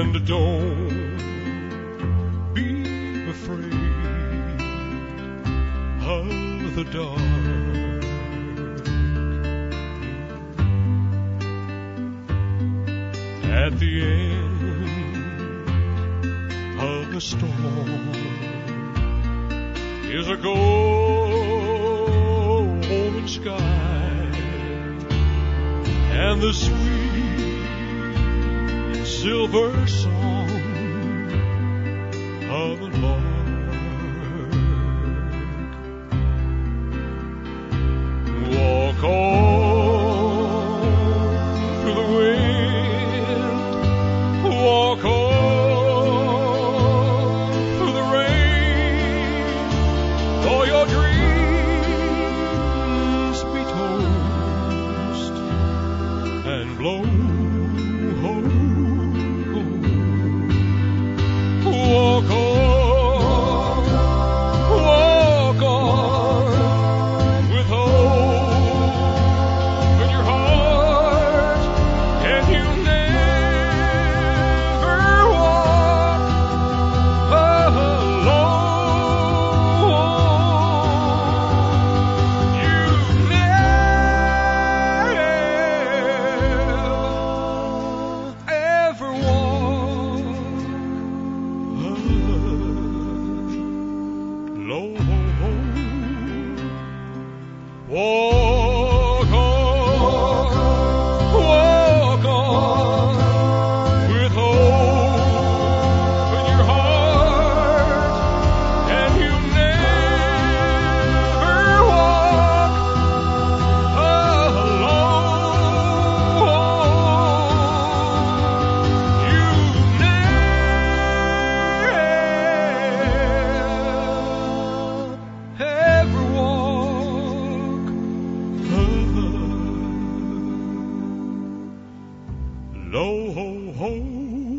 And don't be afraid of the dark. At the end of the storm is a golden sky and the sweet silver song of the lark. Walk on through the wind, walk on through the rain, all your dreams be toast and blow. Walk on, walk on, with hope in your heart, and you'll never walk alone. You'll never ever walk alone. Walk on, with hope in your heart, and you'll never walk alone. You'll never ever walk alone.